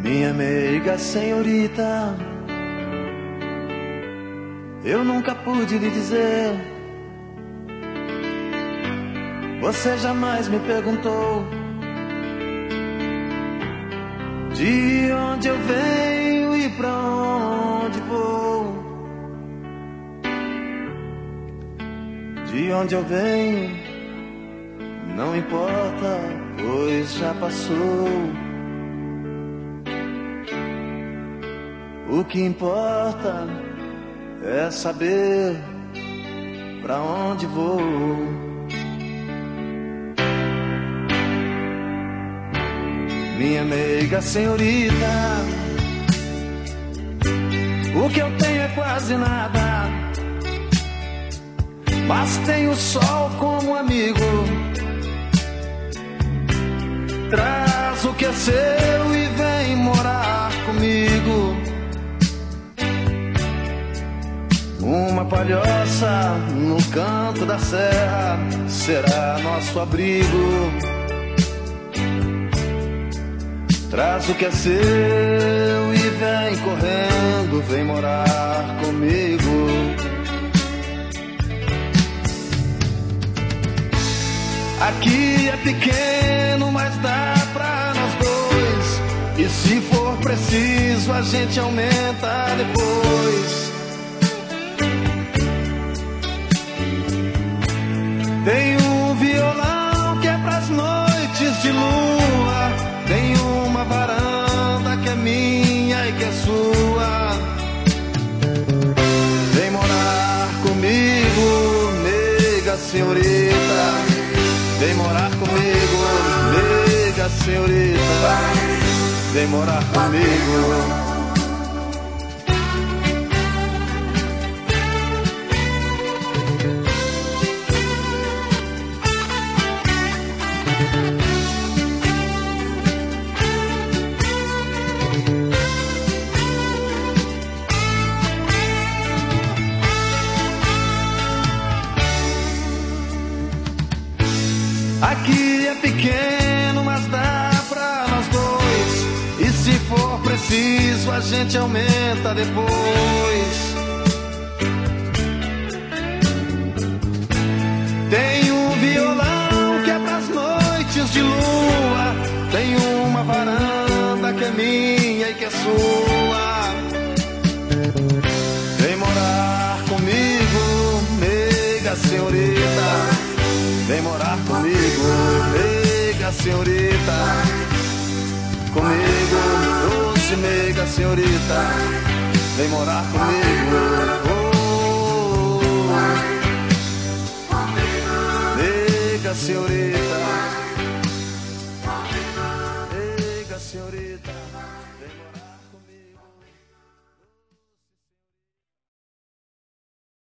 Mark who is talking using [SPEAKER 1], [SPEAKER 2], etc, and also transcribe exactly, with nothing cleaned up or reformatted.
[SPEAKER 1] Minha meiga senhorita, eu nunca pude lhe dizer. Você jamais me perguntou de onde eu venho e pra onde vou. De onde eu venho não importa, pois já passou. O que importa é saber pra onde vou. Minha meiga senhorita, o que eu tenho é quase nada, mas tenho o sol como amigo. Traz o que é seu e vem morar comigo. Uma palhoça no canto da serra será nosso abrigo. Traz o que é seu e vem correndo, vem morar comigo. Aqui é pequeno, mas dá pra nós dois. E se for preciso, a gente aumenta depois. Tem um violão que é pras noites de lua. Tem uma varanda que é minha e que é sua. Vem morar comigo, nega senhorita. Vem morar comigo, nega senhorita. Vem morar comigo. Aqui é pequeno, mas dá pra nós dois. E se for preciso, a gente aumenta depois. Tem um violão que é pras noites de lua. Tem uma varanda que é minha e que é sua. Vem morar comigo, nega senhorita. Vem morar comigo, nega senhorita. Comigo, doce nega senhorita. Vem morar comigo. Oh, nega senhorita. Nega senhorita. Vem morar.